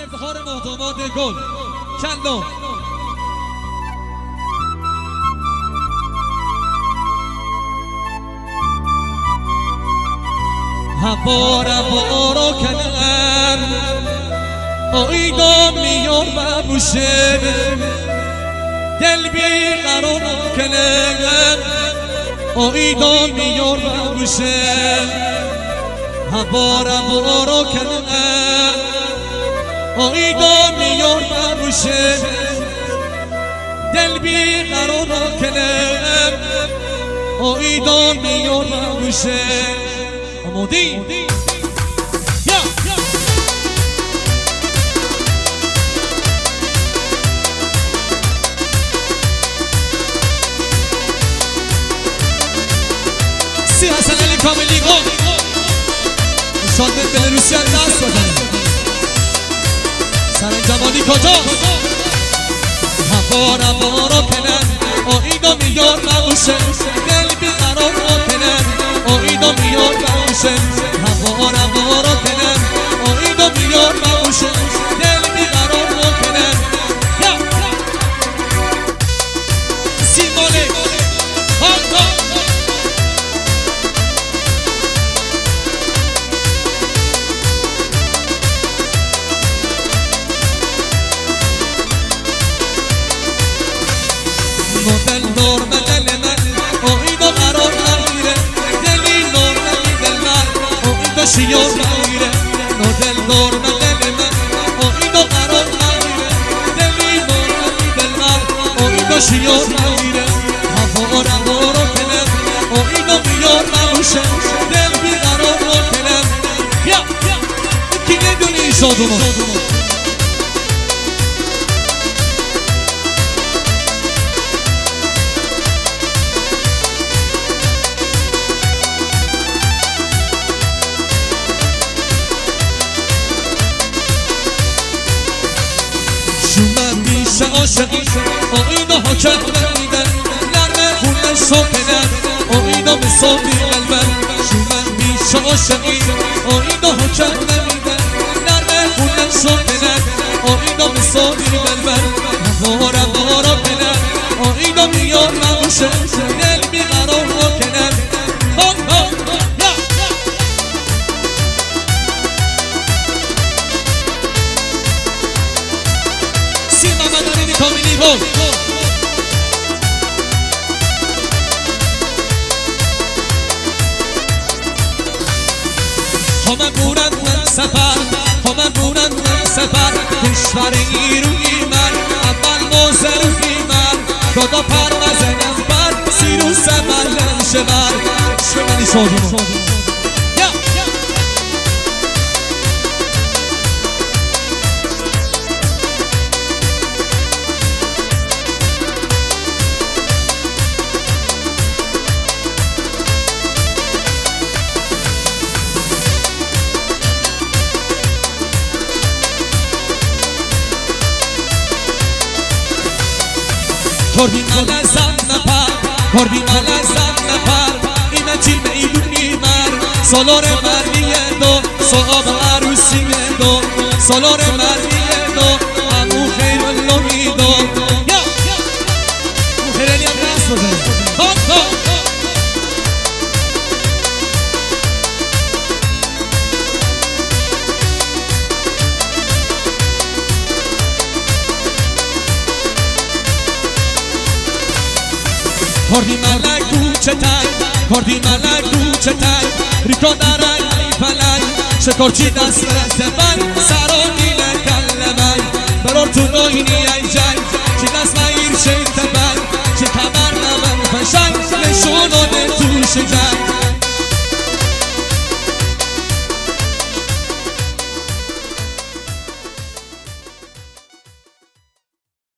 افتخار مهداماد گل کلا هوارم بارو کنم آیدام میار ببوشه دل بی قرار کنم آیدام میار ببوشه هوارم بارو کنم آیدام میار ببوشه دل بی قرار کنم آیدام میار ببوشه آمودی سی حسن علی کاملی گو شاد به بلروسیان دست بزنه سر جمالی کجا هوارم بارو کنن آیدا میار مبوشه دل بیقرار کنن آیدا میار مبوشه هوارم بارو کنن آیدا میار مبوشه دل بیقرار کنن سیماله هاتا دل دور به دل من آیدا قرار نگیره دلی نور نمیده من آیدا شیار نگیره دل دور به دل من آیدا قرار نگیره دلی نور نمیده من آیدا شیار نگیره هوارم بارو کنم آیدا بیار نبوشه دل بیقرار کنم یکی ندونی شادونو عاشقی آیدا حاکم نمیدن نرمه خونه شاکنن آیدا مثالی قلبن شومن بیش عاشقی آیدا حاکم نمیدن نرمه خونه شاکنن آیدا مثالی قلبن هوارم بارو کنن آیدا میار مبوشه دل بیقرار کنن کاملی گل همه بورن من سفر همه بورن من سفر کشور ایرونی من اول موزروی من دادا پروازنم بر سیرو سمر لنشه بر شمانی شادونو کردی من ازم نپر کردی من ازم نپر اینا چی میدونی من سالار مردیه دو صحاب عروسیه دو سالار مردیه دو امو خیر الله میدو خیر علی هم دست بزن کردی ملک کوچه تای کردی ملک کوچه تای ریکا درای فلای شکرچی دست رد من سرانی لکلمای برار تو ناینی ای جای چی دست مایر شیط بای چی کمر نمن فشنگ نشونان توش جای